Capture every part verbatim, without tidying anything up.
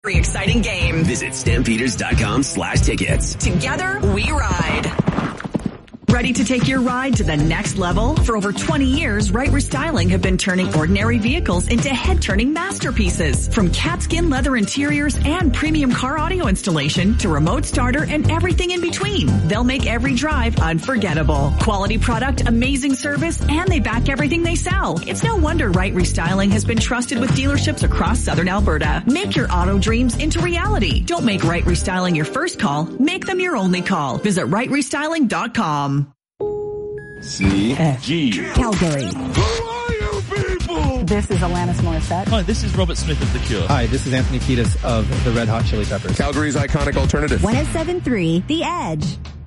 Very exciting game. Visit stampeders.com slash tickets. Together, we ride. Ready to take your ride to the next level? For over twenty years, Right Restyling have been turning ordinary vehicles into head-turning masterpieces. From cat skin leather interiors and premium car audio installation to remote starter and everything in between. They'll make every drive unforgettable. Quality product, amazing service, and they back everything they sell. It's no wonder Right Restyling has been trusted with dealerships across Southern Alberta. Make your auto dreams into reality. Don't make Right Restyling your first call. Make them your only call. Visit right restyling dot com. C G Calgary. Who are you people? This is Alanis Morissette. Hi, this is Robert Smith of The Cure. Hi, this is Anthony Kiedis of the Red Hot Chili Peppers. Calgary's iconic alternative. one oh seven point three The Edge.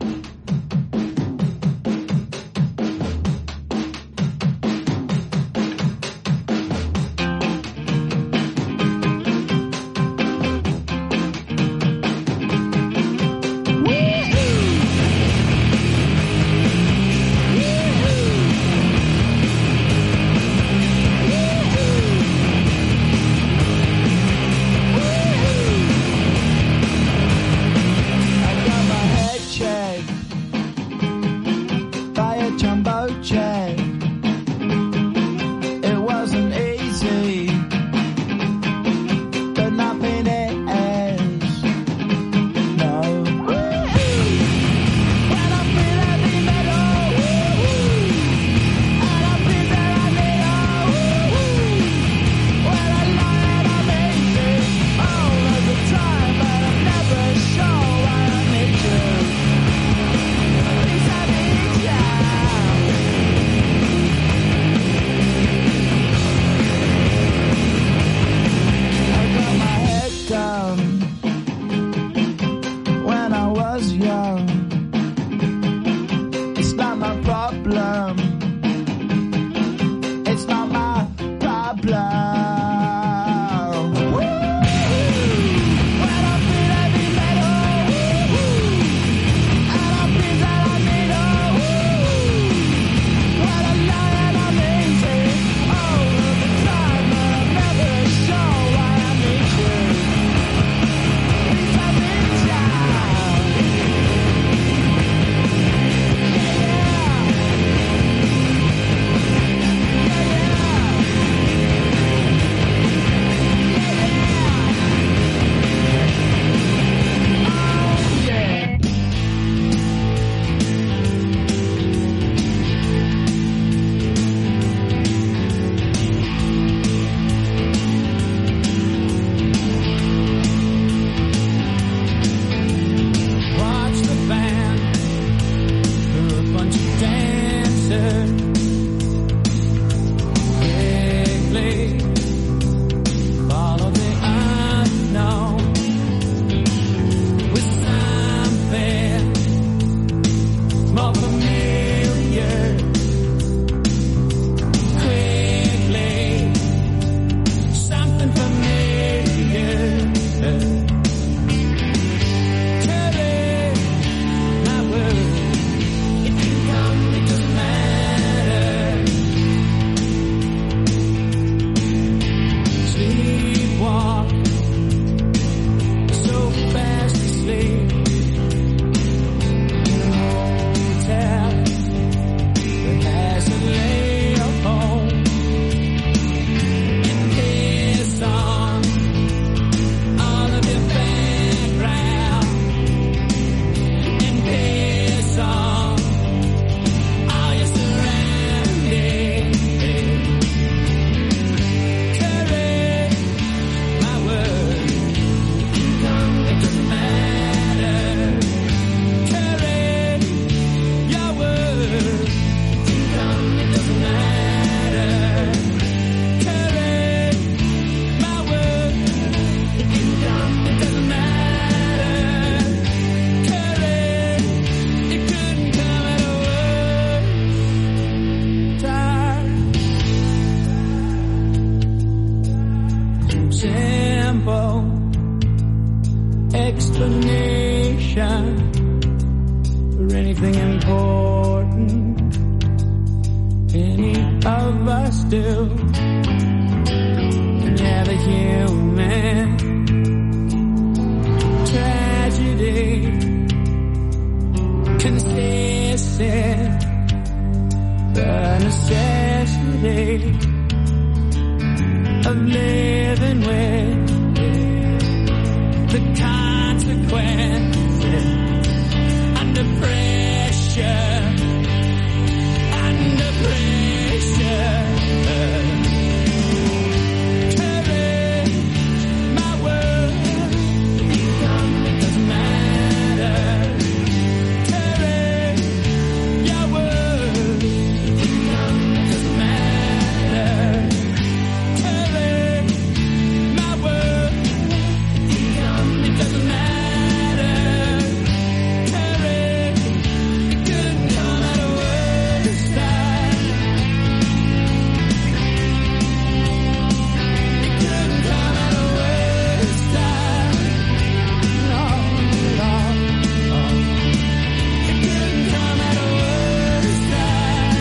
for anything important. Any of us do. And yeah, the human the consequences. Under pressure, under pressure. Courage, my word, it doesn't matter. Courage, your word, it doesn't matter. Courage, my word, it doesn't matter. Courage, it couldn't come out of worse time. It couldn't come out of worse time. No, no, no. It couldn't come out of worse time.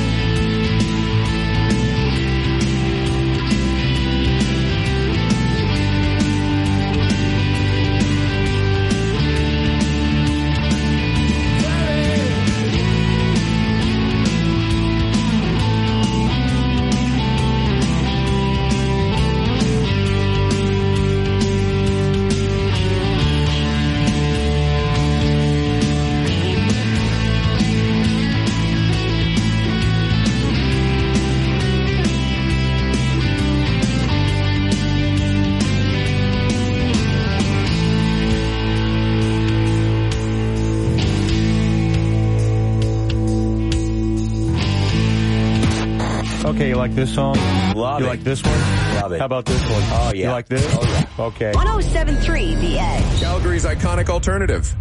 Okay, you like this song? Love you it. like this one? Love it. How about this one? Oh, yeah. You like this? Oh, yeah. Okay. one oh seven point three The Edge. Calgary's iconic alternative.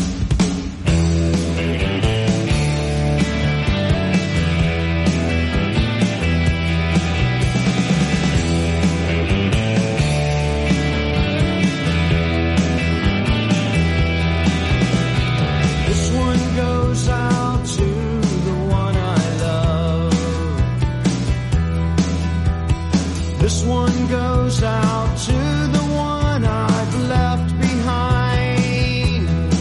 This one goes out to the one I love. This one goes out to the one I've left behind.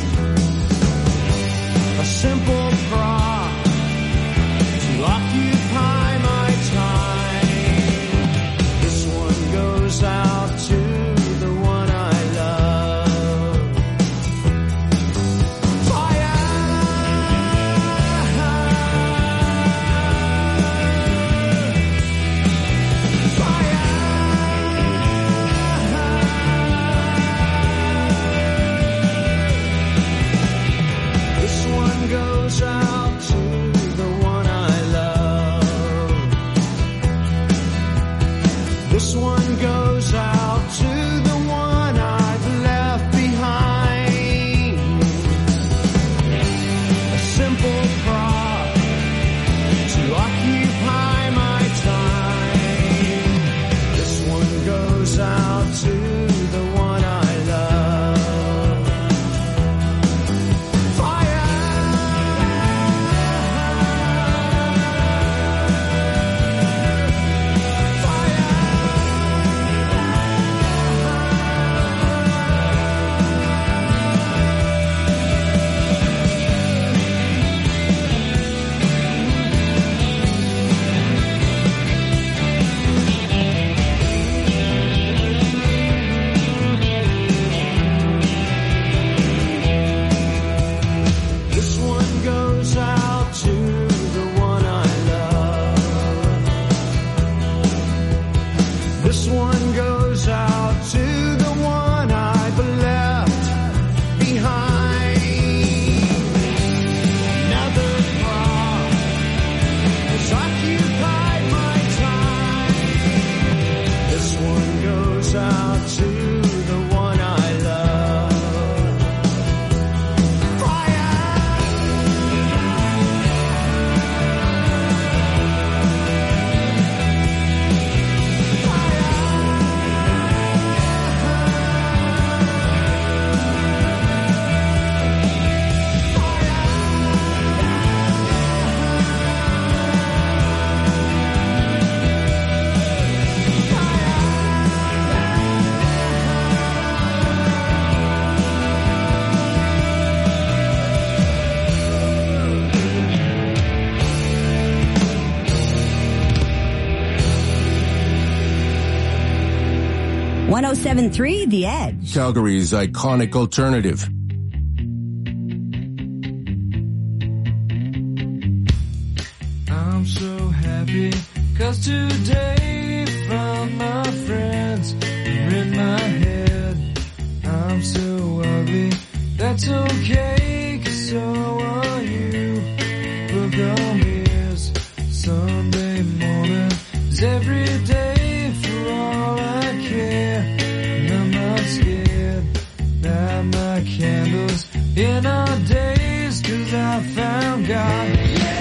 one oh seven point three The Edge. Calgary's iconic alternative. I'm so happy, cause today found my friends are in my head. I'm so ugly, that's okay, cause so are you. Look on mirrors, Sunday morning is every day for all I care. And I'm not scared, light my candles in our days, cause I found God.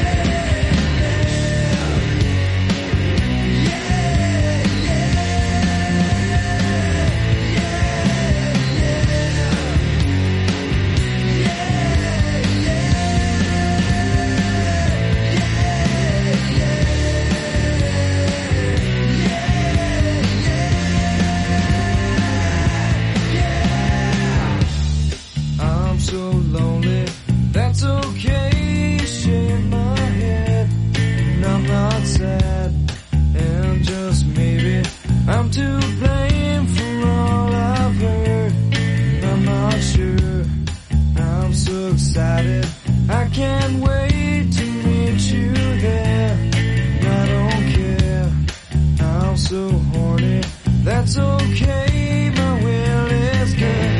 So lonely, that's okay, shake my head, and I'm not sad, and just maybe I'm to blame for all I've heard, and I'm not sure, I'm so excited, I can't wait to meet you there, and I don't care, I'm so horny, that's okay, my will is good.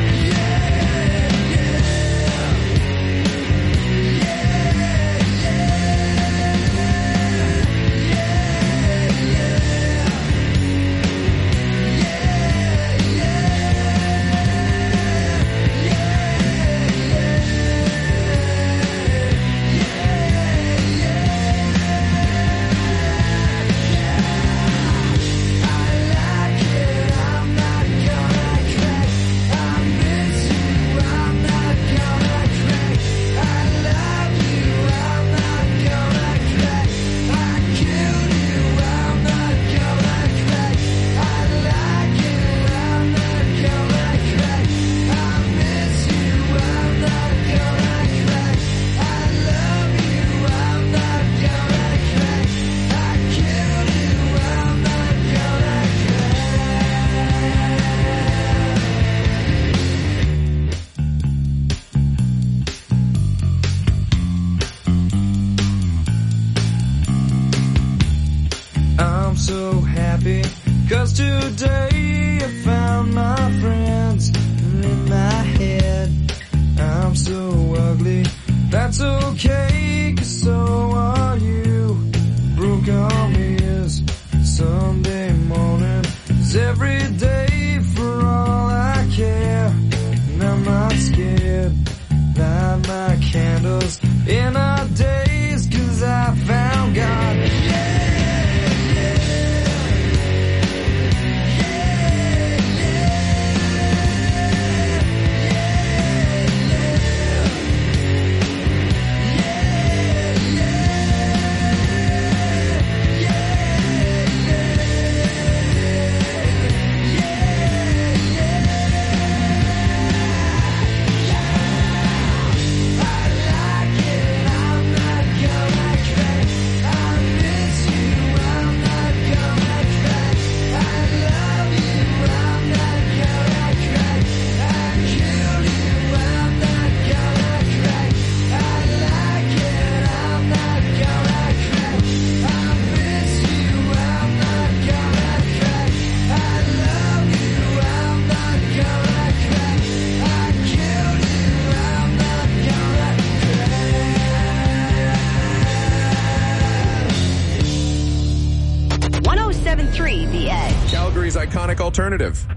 So happy, cause today I found my friends in my head. I'm so ugly, that's okay, cause so are you. Broke arm is Sunday morning, is every day for all I care. And I'm not scared, light my candles in our days, cause I found God. Yeah. The Edge. Calgary's iconic alternative.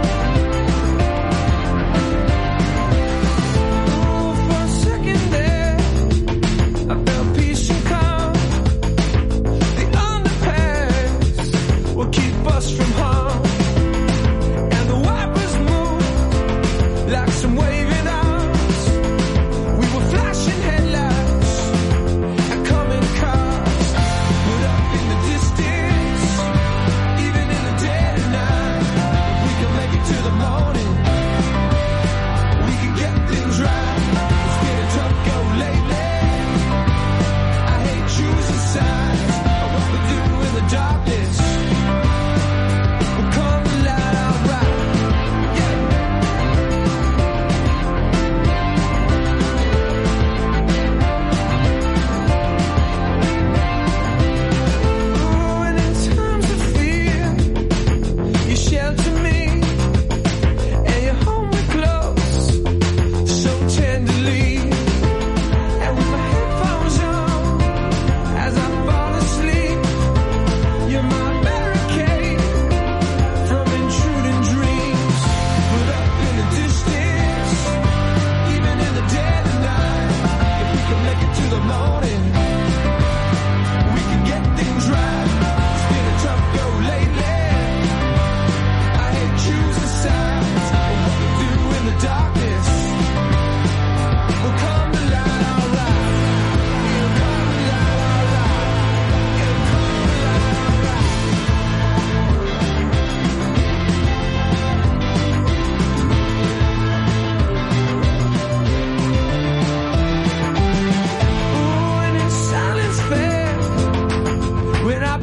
For a second there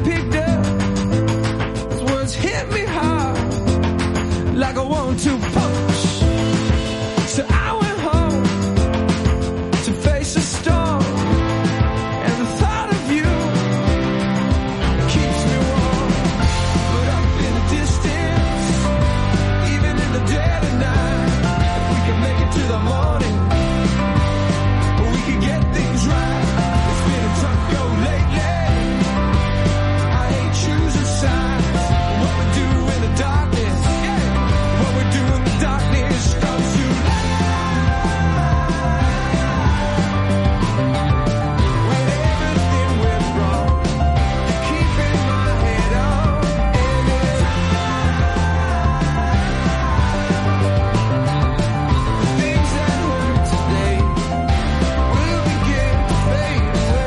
picked up. Those words hit me hard, like a one-two punch. So I went home to face a storm, and the thought of you keeps me warm. But up in the distance, even in the dead of night, if we can make it to the morning, we can get things right. It's been a tough go lately. I ain't choosing sides. What we do in the darkness, yeah. What we do in the darkness comes to light. When everything went wrong, keeping my head on. And it's things that hurt today will begin to fade away.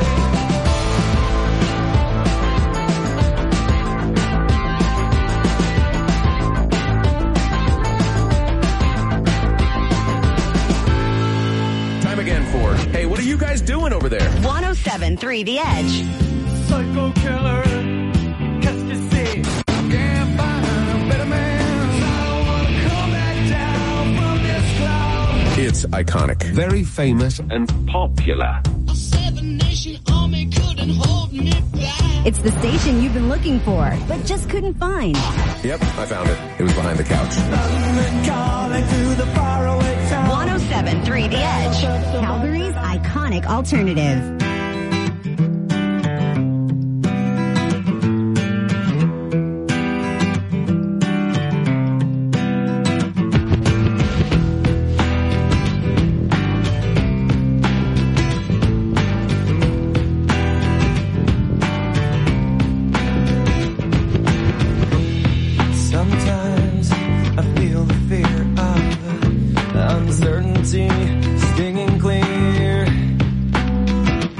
Time again for, hey, what are you guys doing over there? one oh seven point three The Edge. Psycho killer, qu'est-ce que c'est? Can't find a better man. I don't wanna come back down from this cloud. It's iconic. Very famous. And popular. It's the station you've been looking for, but just couldn't find. Yep, I found it. It was behind the couch. one oh seven point three The Edge. Calgary's iconic alternative. Sometimes I feel the fear of uncertainty stinging clear.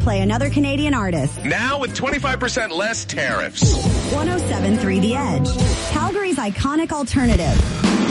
play another Canadian artist. Now with twenty-five percent less tariffs. one oh seven point three The Edge, Calgary's iconic alternative.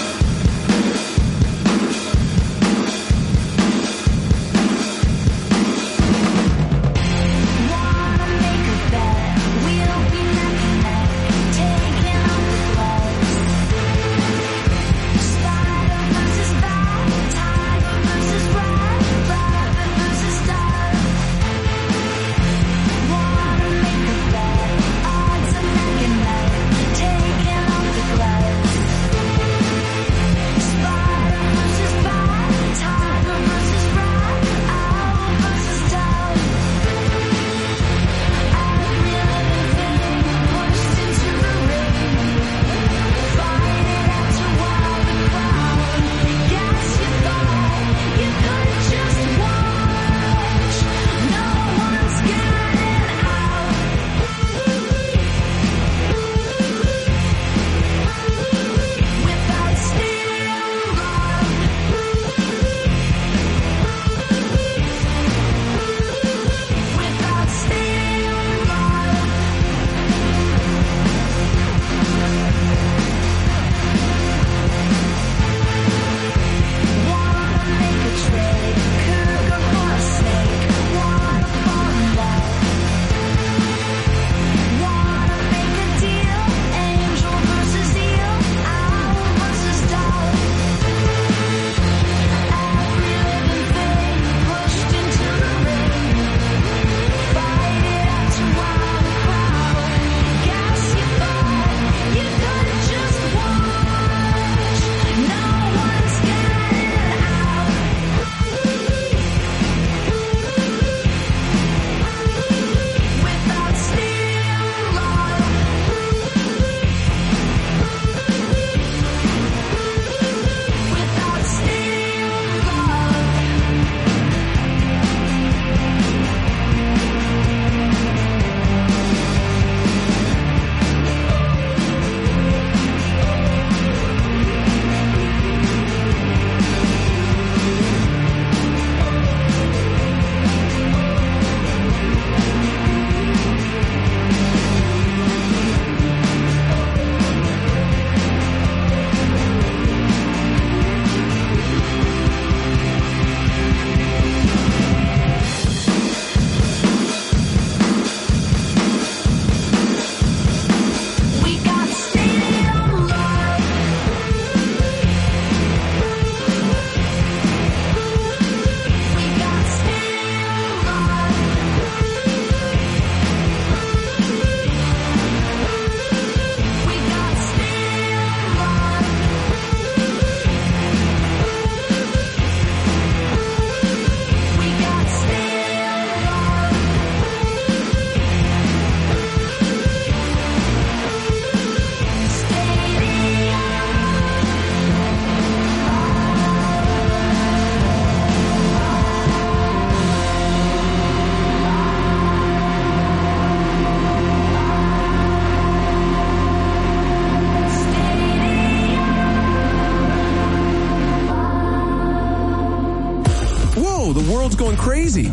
The world's going crazy.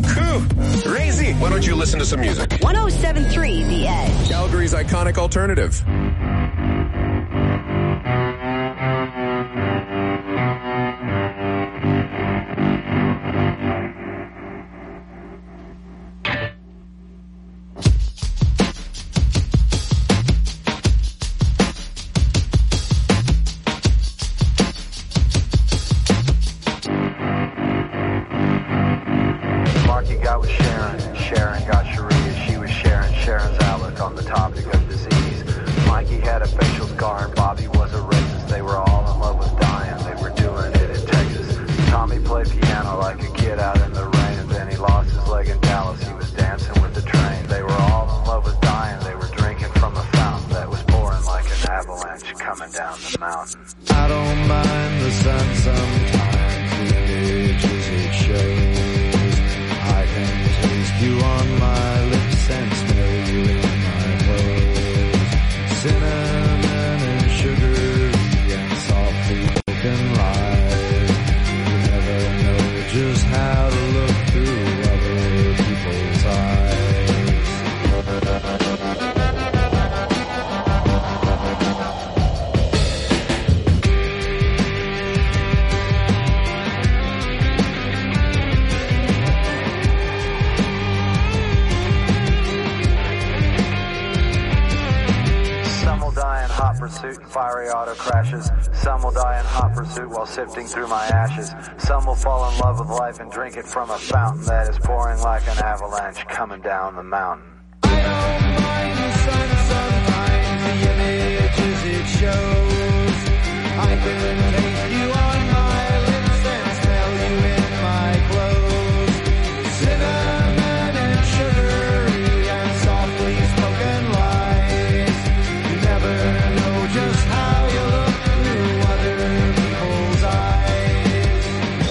Crazy. Why don't you listen to some music? one oh seven point three The Edge, Calgary's iconic alternative. Just how to look through other people's eyes. fiery auto crashes. Some will die in hot pursuit while sifting through my ashes. Some will fall in love with life and drink it from a fountain that is pouring like an avalanche coming down the mountain. I don't mind the sun sometimes, the images it shows. I can taste you on my lips and smell you in my clothes. Cinnamon and sugary and softly spoken lies. You never know just how you look through other people's eyes.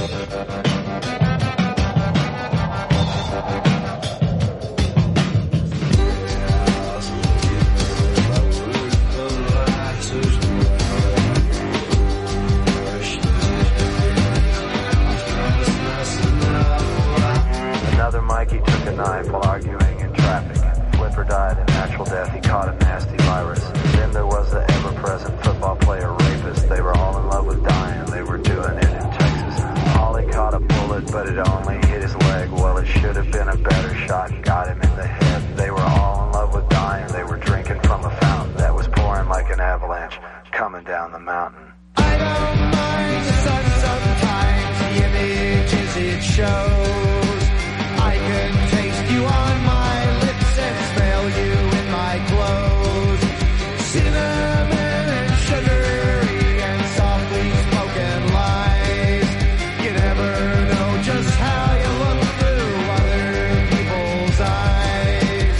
Another Mikey took a knife while arguing in traffic. Flipper died a natural death, he caught a nasty virus. Then there was the ever-present football player rapist. They were all in love with dying, they were doing it in Texas. Ollie caught a bullet, but it only hit his leg. Well, it should have been a better shot, got him in the head. They were all in love with dying, they were drinking from a fountain that was pouring like an avalanche, coming down the mountain. I don't mind the sun sometimes, the images it shows. I can taste you on my lips and smell you in my clothes. Cinnamon and sugary and softly spoken lies. You never know just how you look through other people's eyes.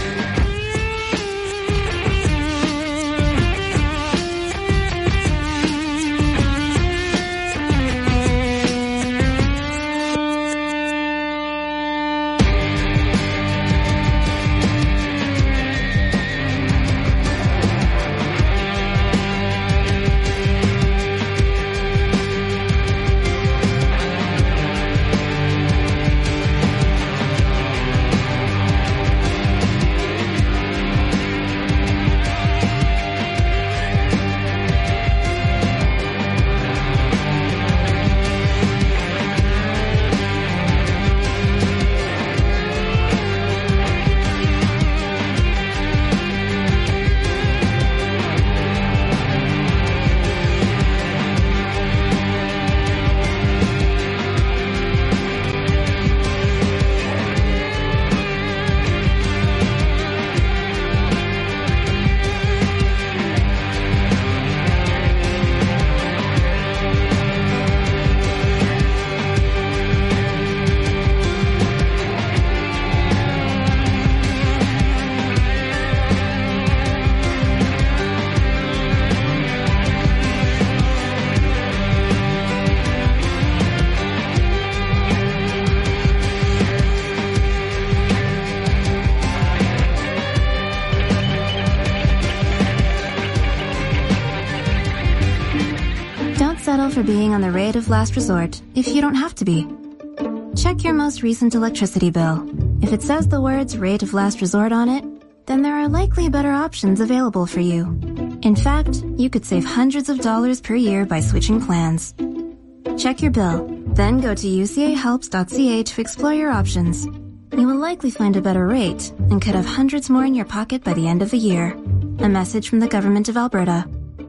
settle for being on the rate of last resort if you don't have to be. Check your most recent electricity bill. If it says the words rate of last resort on it, then there are likely better options available for you. In fact, you could save hundreds of dollars per year by switching plans. Check your bill, then go to u c a helps dot c a to explore your options. You will likely find a better rate and could have hundreds more in your pocket by the end of the year. A message from the Government of Alberta.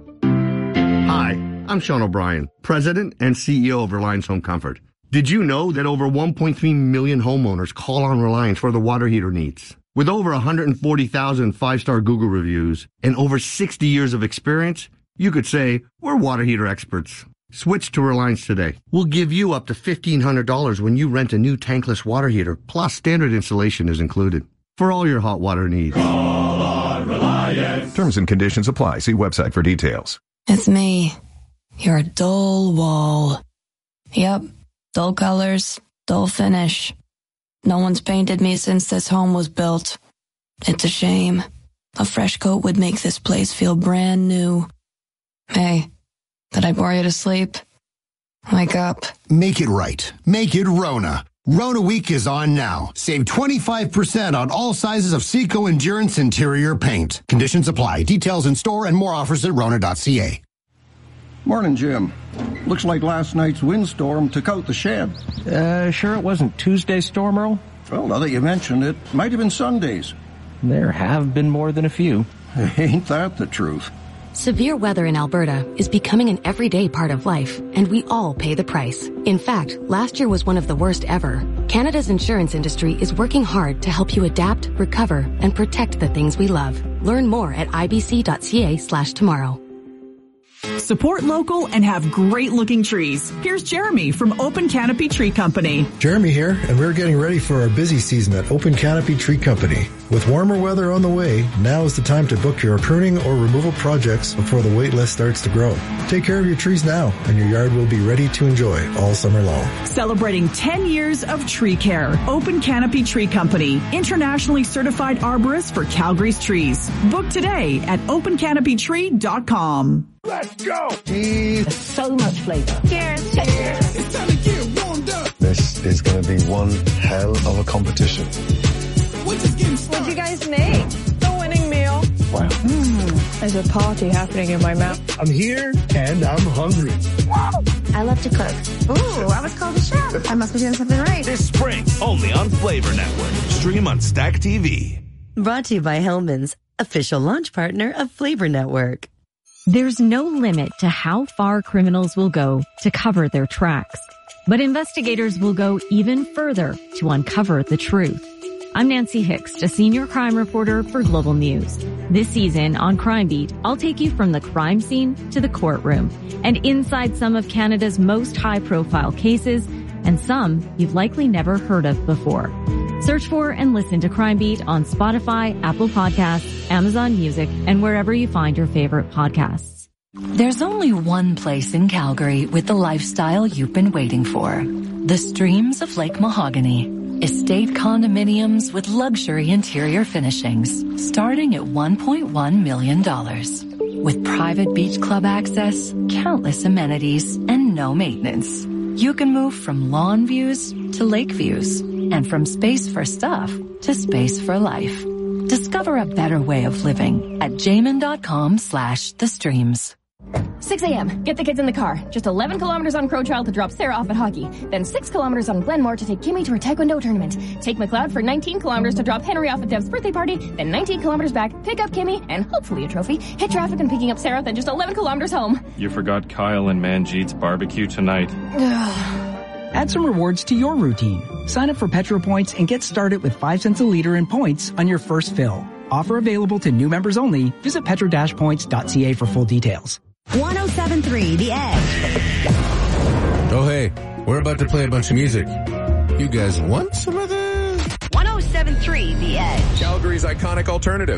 Hi, I'm Sean O'Brien, President and C E O of Reliance Home Comfort. Did you know that over one point three million homeowners call on Reliance for their water heater needs? With over one hundred forty thousand five-star Google reviews and over sixty years of experience, you could say we're water heater experts. Switch to Reliance today. We'll give you up to fifteen hundred dollars when you rent a new tankless water heater, plus standard installation is included. For all your hot water needs. Call on Reliance. Terms and conditions apply. See website for details. It's me, your dull wall. Yep, dull colors, dull finish. No one's painted me since this home was built. It's a shame. A fresh coat would make this place feel brand new. Hey, did I bore you to sleep? Wake up. Make it right. Make it Rona. Rona Week is on now. Save twenty-five percent on all sizes of Seco Endurance interior paint. Conditions apply. Details in store and more offers at rona dot c a. Morning, Jim. Looks like last night's windstorm took out the shed. Uh, sure it wasn't Tuesday's storm, Earl? Well, now that you mention it, might have been Sunday's. There have been more than a few. Ain't that the truth? Severe weather in Alberta is becoming an everyday part of life, and we all pay the price. In fact, last year was one of the worst ever. Canada's insurance industry is working hard to help you adapt, recover, and protect the things we love. Learn more at ibc.ca slash tomorrow. Support local and have great-looking trees. Here's Jeremy from Open Canopy Tree Company. Jeremy here, and we're getting ready for our busy season at Open Canopy Tree Company. With warmer weather on the way, now is the time to book your pruning or removal projects before the wait list starts to grow. Take care of your trees now, and your yard will be ready to enjoy all summer long. Celebrating ten years of tree care. Open Canopy Tree Company, internationally certified arborist for Calgary's trees. Book today at open canopy tree dot com. Let's go! Cheese. So much flavor. Cheers. Cheers. It's time to get warmed up. This is going to be one hell of a competition. What'd you guys make? The winning meal. Wow. Mm, there's a party happening in my mouth. I'm here and I'm hungry. I love to cook. Ooh, I was called a chef. I must be doing something right. This spring, only on Flavor Network. Stream on Stack T V. Brought to you by Hellman's, official launch partner of Flavor Network. There's no limit to how far criminals will go to cover their tracks, but investigators will go even further to uncover the truth. I'm Nancy Hicks, a senior crime reporter for Global News. This season on Crime Beat, I'll take you from the crime scene to the courtroom and inside some of Canada's most high-profile cases and some you've likely never heard of before. Search for and listen to Crime Beat on Spotify, Apple Podcasts, Amazon Music, and wherever you find your favorite podcasts. There's only one place in Calgary with the lifestyle you've been waiting for. The Streams of Lake Mahogany. Estate condominiums with luxury interior finishings starting at one point one million dollars. With private beach club access, countless amenities, and no maintenance. You can move from lawn views to lake views. And from space for stuff to space for life. Discover a better way of living at jamin.com slash the streams. six a.m. Get the kids in the car. Just eleven kilometers on Crowchild to drop Sarah off at hockey. Then six kilometers on Glenmore to take Kimmy to her taekwondo tournament. Take McLeod for nineteen kilometers to drop Henry off at Dev's birthday party. Then nineteen kilometers back, pick up Kimmy, and hopefully a trophy. Hit traffic and picking up Sarah, then just eleven kilometers home. You forgot Kyle and Manjeet's barbecue tonight. Add some rewards to your routine. Sign up for Petro Points and get started with five cents a liter in points on your first fill. Offer available to new members only. Visit petro dash points dot c a for full details. one oh seven point three The Edge. Oh, hey, we're about to play a bunch of music. You guys want some of this? one oh seven point three The Edge. Calgary's iconic alternative.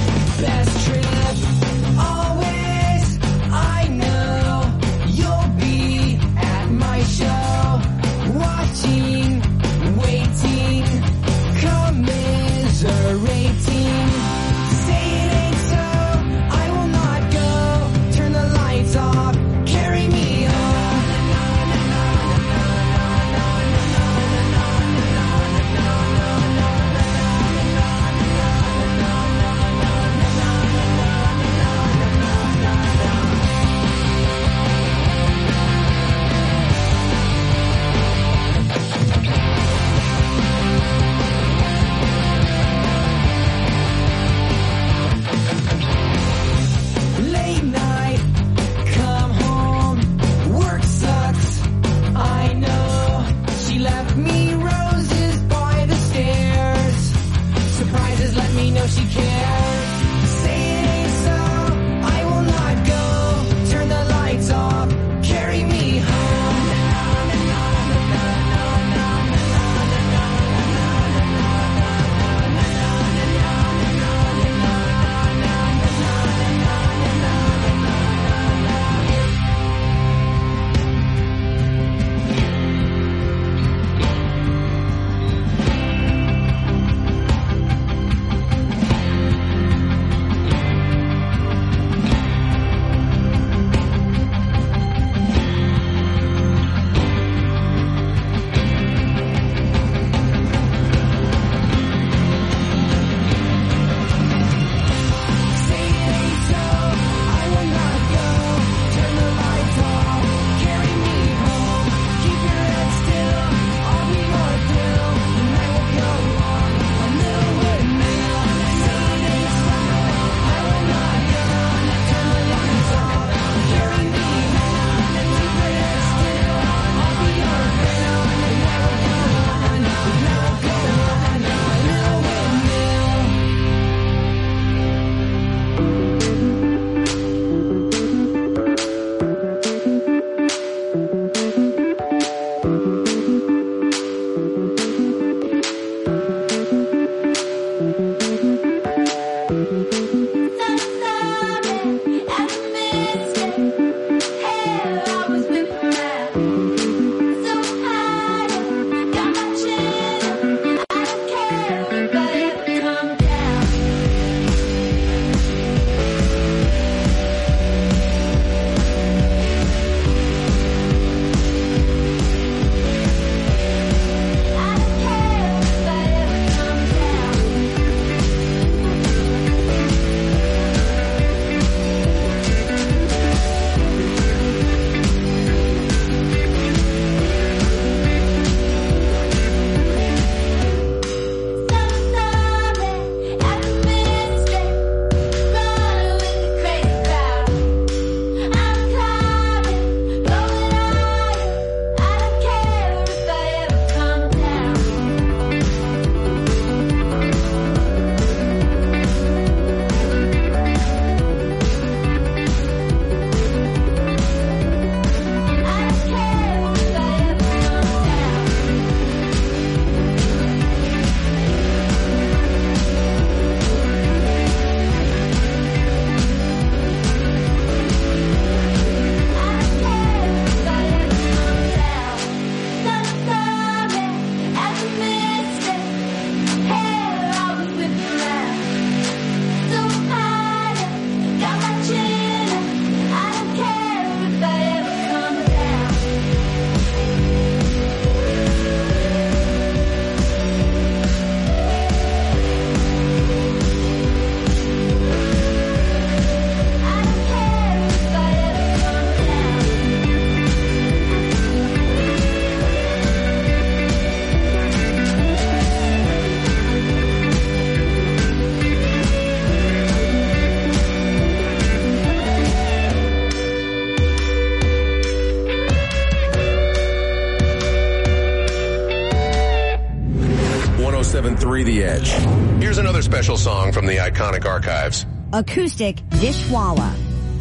Best trip, always, I know you'll be three The Edge. Here's another special song from the iconic archives. Acoustic Dishwalla.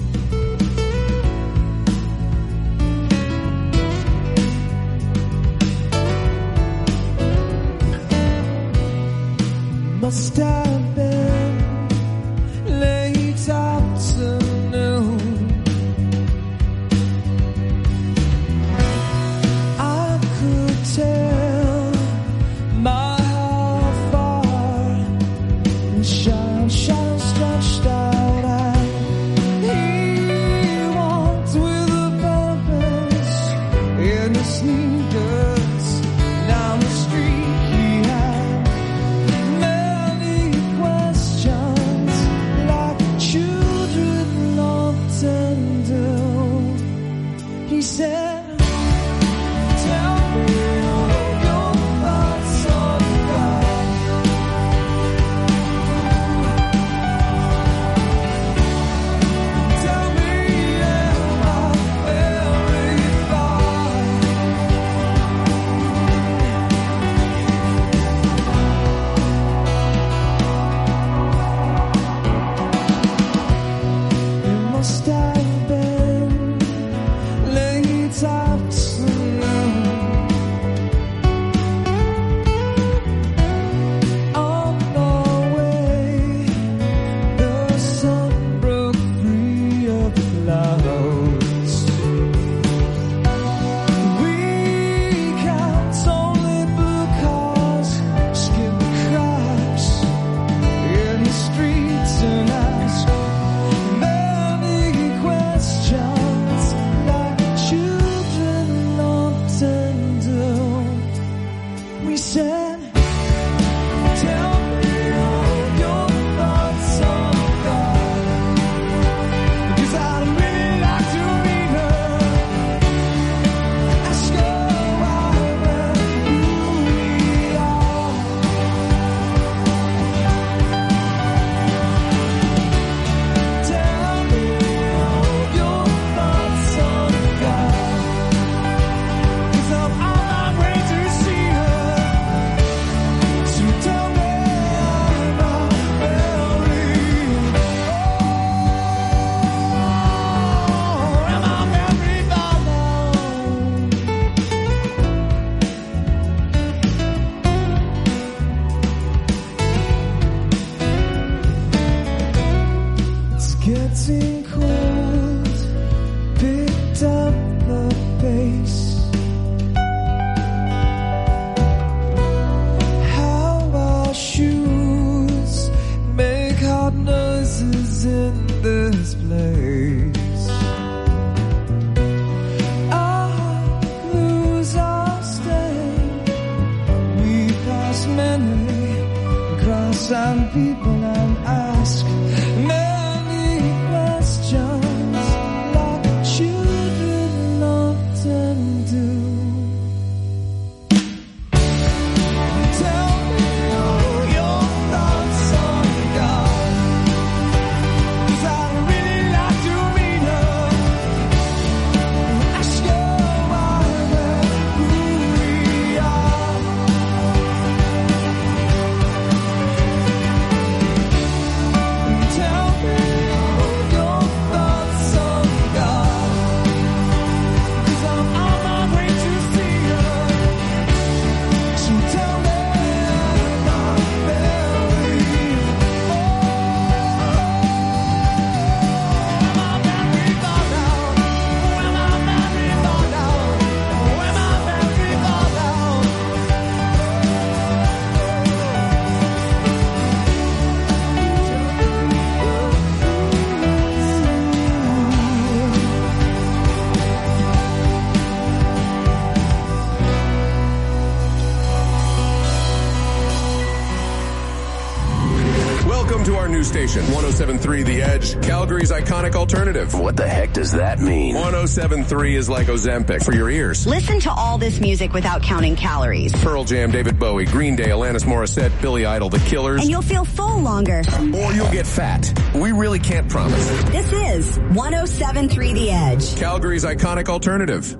Must have been late afternoon. I could tell my how far and shine, shadow stretched out. And he walked with a purpose in his sneakers down the street. He had questions like children often do. He said, tell me your thoughts on God. Tell me am I very far? Must have been late afternoon. On our way, the sun broke free of clouds. We count only blue cars, skip cracks in the streets and ask many questions like children often do. We said, tell me all your thoughts on God, because I'd really like to meet her. Ask her why we're who we are. Tell me all your thoughts on God, 'cause I'm on my way to see her. So tell me, am I very, oh, am I very far It's getting cold, picked up the pace. How our shoes make hard noises in this place. Our blues are staying. We pass many, cross some people and ask many questions like children often do. Tell me all your thoughts on God, 'cause I'd really like to meet her. Ask her why we're who we are. Tell me all your thoughts on God, 'cause I'm on my way to see her. So tell me, am I very, oh, am I very far now? Oh, am I very far now? Oh, am I very far now? Welcome to our new station, one oh seven point three The Edge, Calgary's iconic alternative. What the heck does that mean? one oh seven point three is like Ozempic for your ears. Listen to all this music without counting calories. Pearl Jam, David Bowie, Green Day, Alanis Morissette, Billy Idol, The Killers. And you'll feel full longer. Or you'll get fat. We really can't promise. This is one oh seven point three The Edge, Calgary's iconic alternative.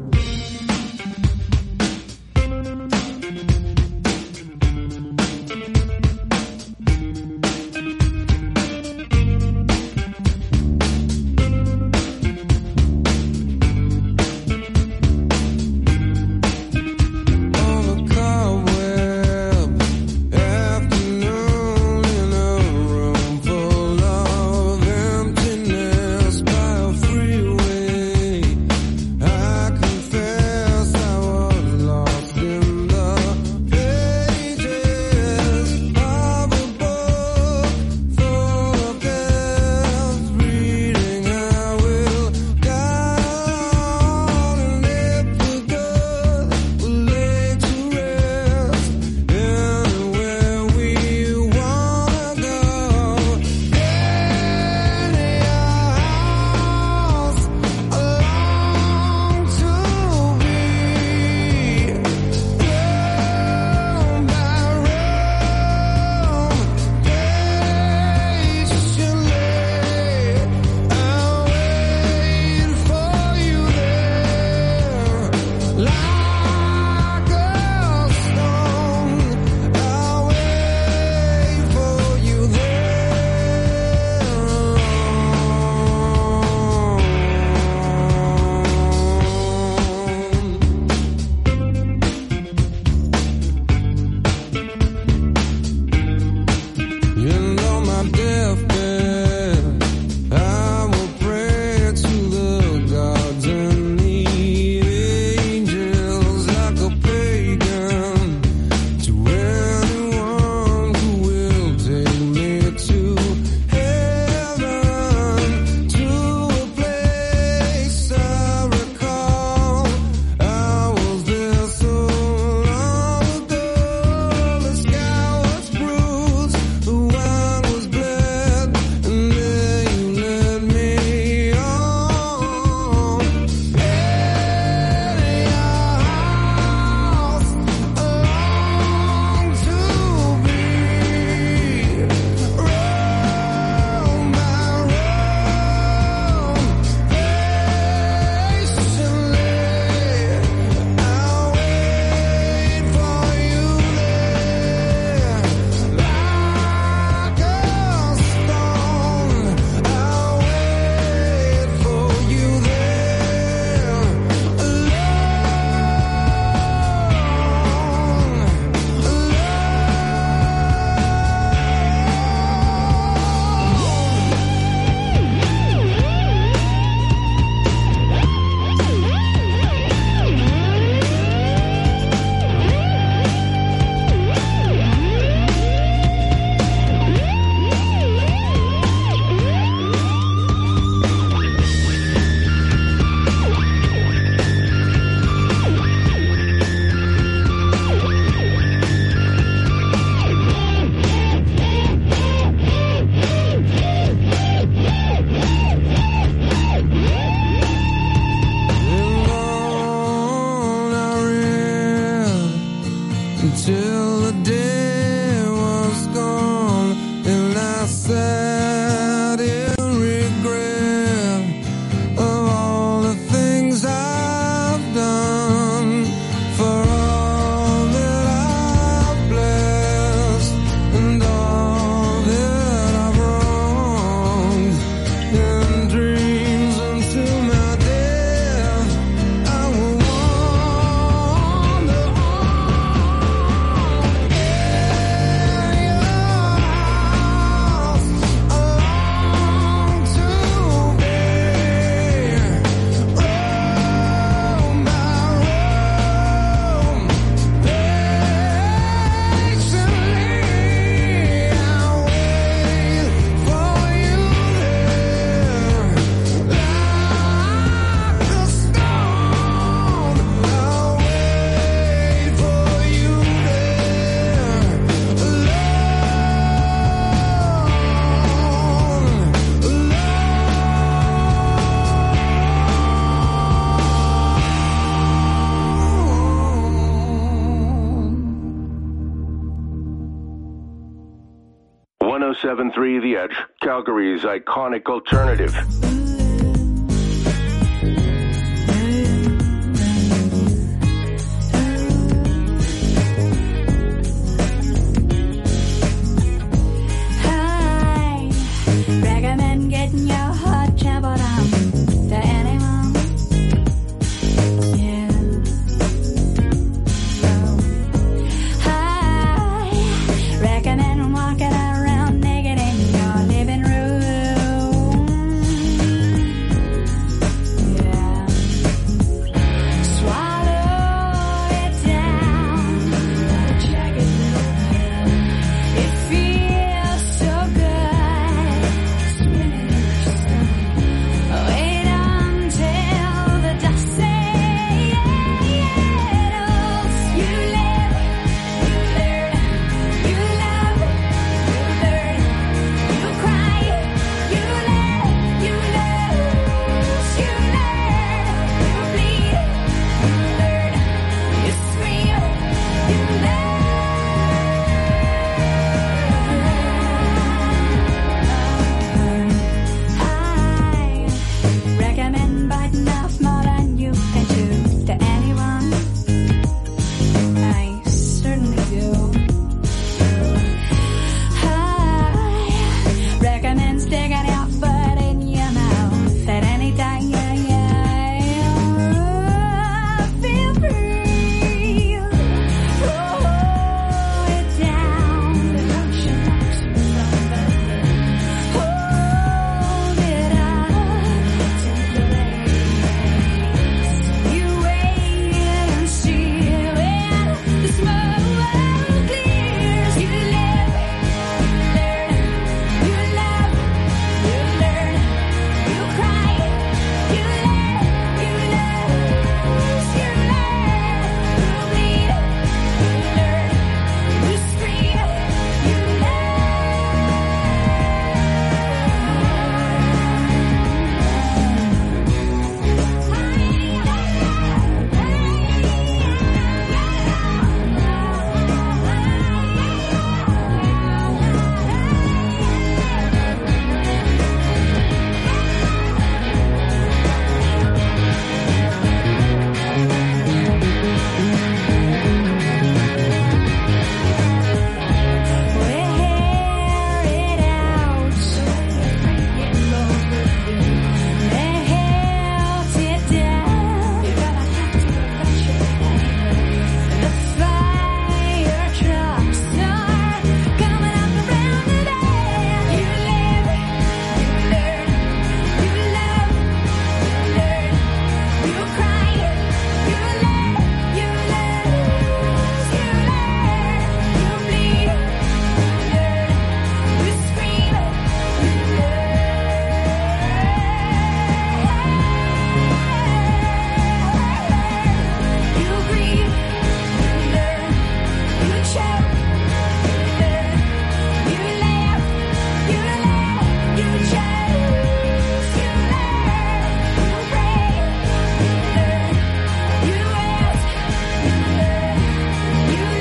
seven point three The Edge, Calgary's iconic alternative. Recommend getting your heart trampled on to anyone. Yeah. So, I recommend walking around naked in your living room. Yeah. Swallow it down. Check it out. It feels so good. Wait until the dust settles. You live, you learn, you love, you learn, you cry, you let, you lose, you learn, you bleed, you learn, you scream, you learn. I recommend biting off more than you can chew to anyone. I certainly do. I recommend sticking your foot in your mouth at any time. Feel free. Roll it down. The ocean knocks you from the hold it up. Take the legs. You wait and see when the smoke clears. You live, you learn, you love, you learn, you cry, you let, you lose, you learn, you bleed, you learn, you scream, you wear it out. They held it down. You're gonna have to rush it. The fire trucks are coming up around the bend. You live, you learn, you love, you learn, you cry, you let, you lose, you learn, you bleed, you learn, you scream, you learn, you grieve, you learn, you choke, you learn, you laugh, you laugh, you choose, you learn, you pray, you learn, you ask, you learn, you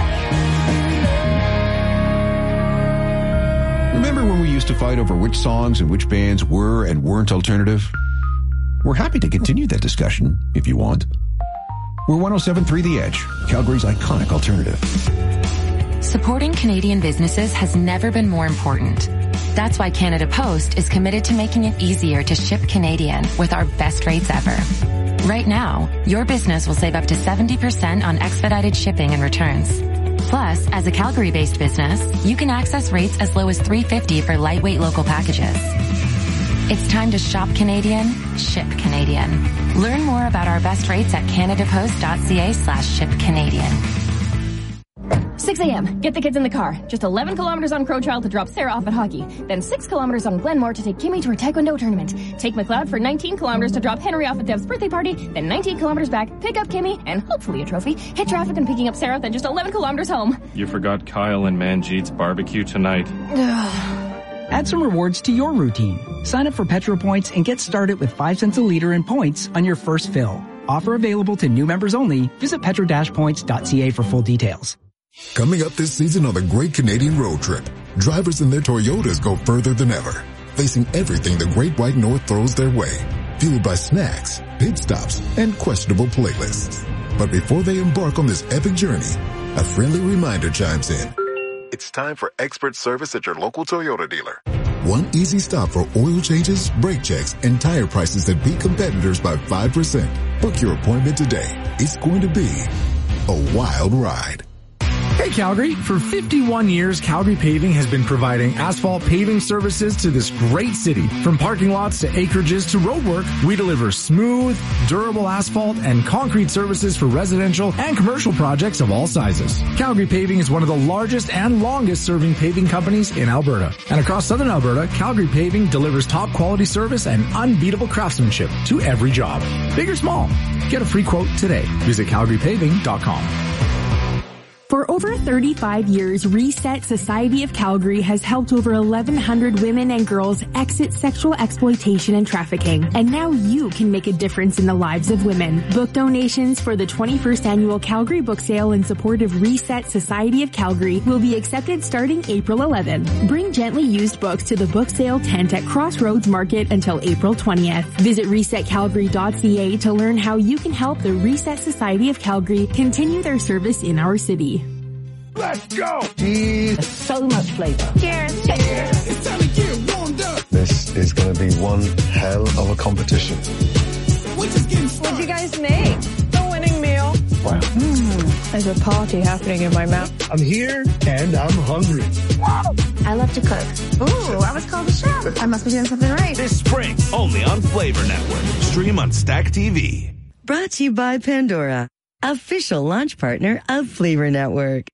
laugh. Remember when we used to fight over which songs and which bands were and weren't alternative? We're happy to continue that discussion if you want. We're one oh seven point three The Edge, Calgary's iconic alternative. Supporting Canadian businesses has never been more important. That's why Canada Post is committed to making it easier to ship Canadian with our best rates ever. Right now, your business will save up to seventy percent on expedited shipping and returns. Plus, as a Calgary-based business, you can access rates as low as three dollars and fifty cents for lightweight local packages. It's time to shop Canadian, ship Canadian. Learn more about our best rates at canadapost.ca slash ship Canadian. six a.m. Get the kids in the car. Just eleven kilometers on Crow Trail to drop Sarah off at hockey. Then six kilometers on Glenmore to take Kimmy to her Taekwondo tournament. Take McLeod for nineteen kilometers to drop Henry off at Dev's birthday party. Then nineteen kilometers back, pick up Kimmy, and hopefully a trophy. Hit traffic and picking up Sarah, then just eleven kilometers home. You forgot Kyle and Manjeet's barbecue tonight. Add some rewards to your routine. Sign up for Petro Points and get started with five cents a liter in points on your first fill. Offer available to new members only. Visit petro dash points dot c a for full details. Coming up this season on the Great Canadian Road Trip, drivers in their Toyotas go further than ever, facing everything the Great White North throws their way, fueled by snacks, pit stops, and questionable playlists. But before they embark on this epic journey, a friendly reminder chimes in. It's time for expert service at your local Toyota dealer. One easy stop for oil changes, brake checks, and tire prices that beat competitors by five percent. Book your appointment today. It's going to be a wild ride. Hey Calgary, for fifty-one years, Calgary Paving has been providing asphalt paving services to this great city. From parking lots to acreages to roadwork, we deliver smooth, durable asphalt and concrete services for residential and commercial projects of all sizes. Calgary Paving is one of the largest and longest serving paving companies in Alberta. And across southern Alberta, Calgary Paving delivers top quality service and unbeatable craftsmanship to every job. Big or small, get a free quote today. Visit calgary paving dot com. For over thirty-five years, Reset Society of Calgary has helped over eleven hundred women and girls exit sexual exploitation and trafficking. And now you can make a difference in the lives of women. Book donations for the twenty-first annual Calgary Book Sale in support of Reset Society of Calgary will be accepted starting April eleventh. Bring gently used books to the book sale tent at Crossroads Market until April twentieth. Visit reset calgary dot c a to learn how you can help the Reset Society of Calgary continue their service in our city. Let's go! Cheers. So much flavor. Cheers. Cheers. It's time to get warmed up. This is going to be one hell of a competition. What'd you guys make? The winning meal. Wow. Mm, there's a party happening in my mouth. I'm here and I'm hungry. I love to cook. Ooh, I was called a chef. I must be doing something right. This spring, only on Flavor Network. Stream on Stack T V. Brought to you by Pandora, official launch partner of Flavor Network.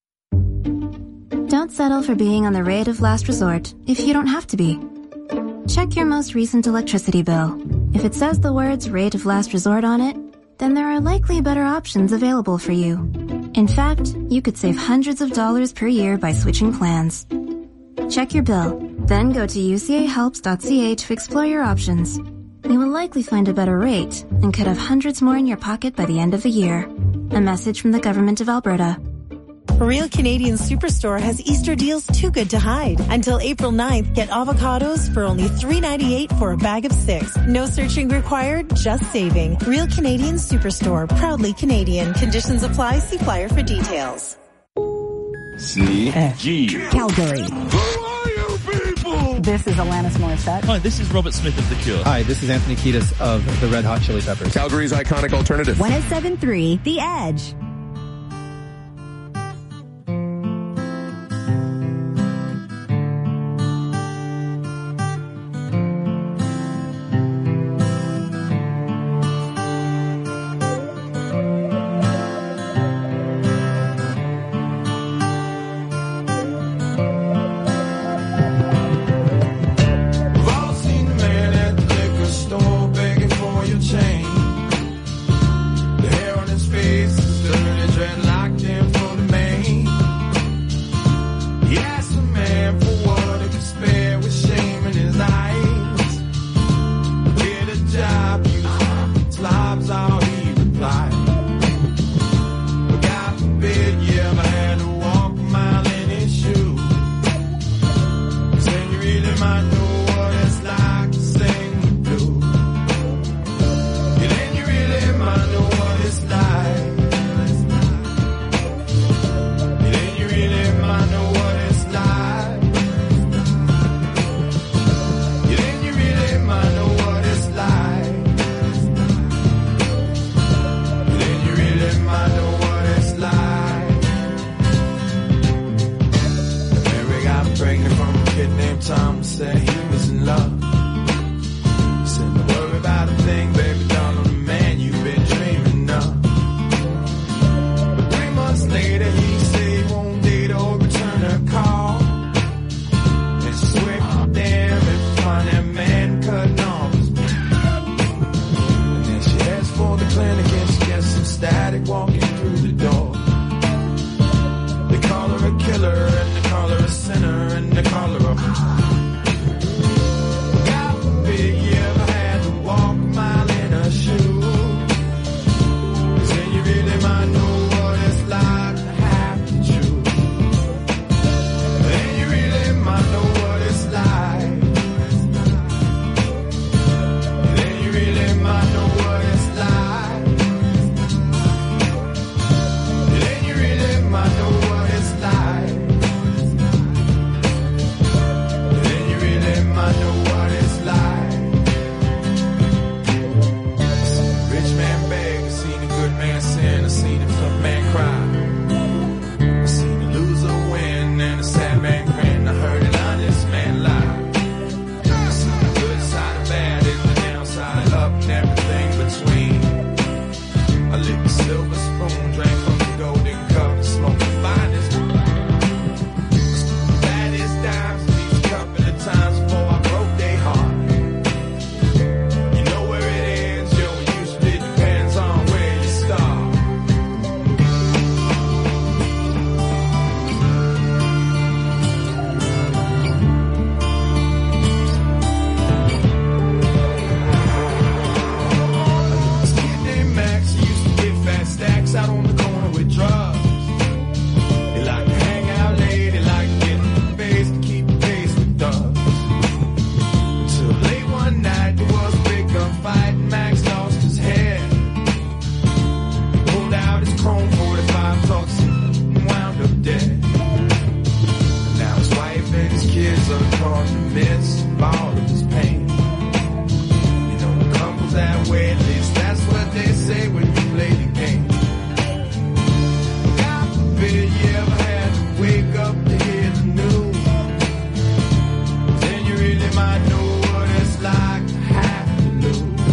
Don't settle for being on the rate of last resort if you don't have to be. Check your most recent electricity bill. If it says the words rate of last resort on it, then there are likely better options available for you. In fact, you could save hundreds of dollars per year by switching plans. Check your bill, then go to u c a helps dot c a to explore your options. You will likely find a better rate and could have hundreds more in your pocket by the end of the year. A message from the Government of Alberta. Real Canadian Superstore has Easter deals too good to hide. Until April ninth, get avocados for only three ninety-eight for a bag of six. No searching required, just saving. Real Canadian Superstore, proudly Canadian. Conditions apply. See flyer for details. C G Calgary. Who are you people? This is Alanis Morissette. Hi, this is Robert Smith of The Cure. Hi, this is Anthony Kiedis of the Red Hot Chili Peppers. Calgary's iconic alternative. one oh seven point three The Edge. Store begging for your change. The hair on his face is dirty. my nose.